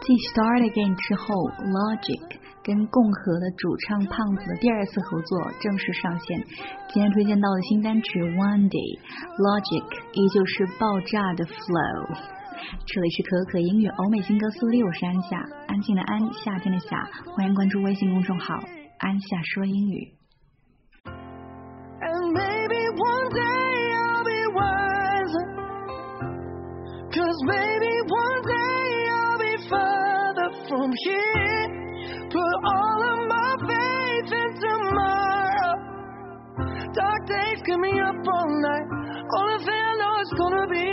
继 Start Again 之后 Logic 跟共和的主唱胖子的第二次合作正式上线。今天推荐到的新单曲 One Day Logic 依旧是爆炸的 flow。 这里是可可音乐欧美新歌465，我是安夏，安静的安，夏天的夏，欢迎关注微信公众号安夏说英语。 And maybe one day I'll be wiser, 'cause maybe one day I'll be further from here. Put all of my faith in tomorrow. Dark days keep me up all night. Only thing I know is gonna be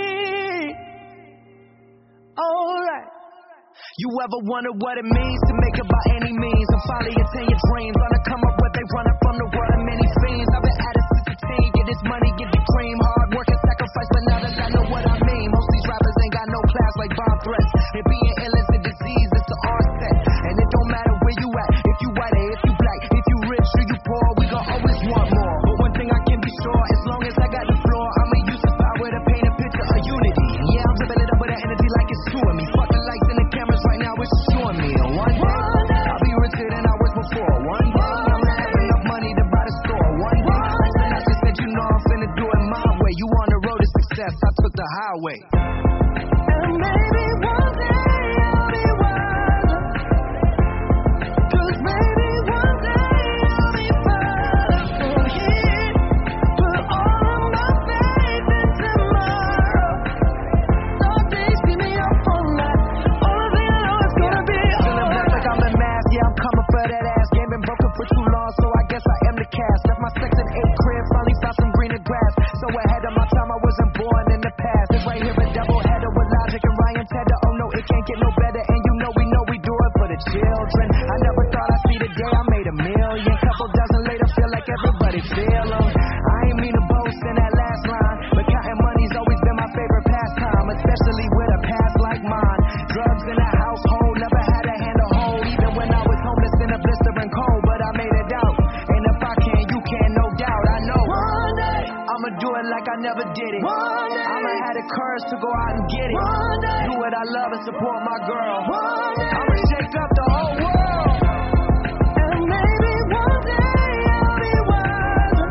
alright. You ever wonder what it means to make it by any means and finally attain your dreams? On the come up where they run up from the world of many fiends. I've been at it since 16, get this money, get the cream. Hard work and sacrifice, but now that I know what I mean. Most these rappers ain't got no class like bomb threats. And being ill is a disease, it's an onset. And it don't matter where you at, if you white or if you black, if you rich or you poor, we gon' always want more. But one thing I can be sure, as long as I got the floor, I'ma use the power to paint a picture of unity. And yeah, I'm ripping it up with an energy like it's two of me. Fuck the lights and the cameras right now, it's showing me. And one day, I'll be richer than I was before. One day, I'ma have enough money to buy the store. One day, and I just said, you know I'm finna do it my way. You on the road to success, I took the highway. And maybe one day I'll be wiser, 'cause maybe one day I'll be further from here. Put all of my faith in tomorrow. Dark days keep me up all night. Only thing I know is gonna be alright. Like I'm a mask, yeah, I'm coming for that ass. Game been broken for too long, so I guess I am the cast. Left my section 8 crib, finally found some greener grass. So ahead of my time, I wasn't born in the past. It's right here a double header with Logic and Ryan Tedder. Oh no, it can't get no better, and you know we do it for the children. I never thought I'd see the day I made $1 million. Couple dozen later, feel like everybody feel 'em. I ain't mean to boast in that last line, but counting money's always been my favorite pastime, especially with a past like mine. Drugs in the household, never had a hand to hold, even when I was homeless in a blistering cold, but I made it out. And if I can, you can, no doubt. I know one day I'ma do it like I never did it. One day I'ma have the courage to go out and get it. One day do what I love and support my girl. One day I'ma shake up the whole world. And maybe one day I'll be wiser,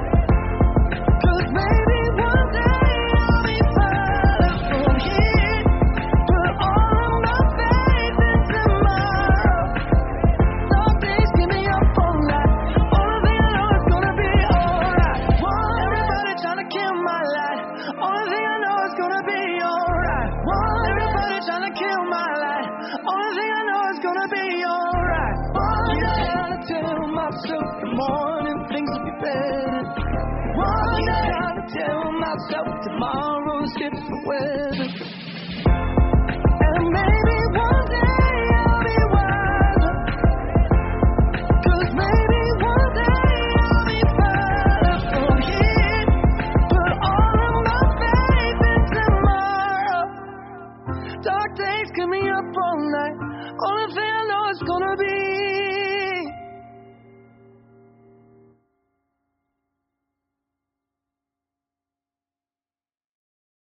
'cause maybe one day I'll be further from here. Put all of my faith in tomorrow. Dark days keep me up all night. Only thing I know is gonna be alright. Everybody tryna kill my light. Only thing I know is gonna be alright. Everybody tryna kill my light. Only thing I know is gonna be alright. Trying to tell myself in the morning things will be better. Trying to tell myself tomorrow's different weather. And maybe one day I'll be wiser, 'cause maybe one day I'll be further from here. Put all of my faith in tomorrow. Dark days keep me up all night. Only thing I know is gonna be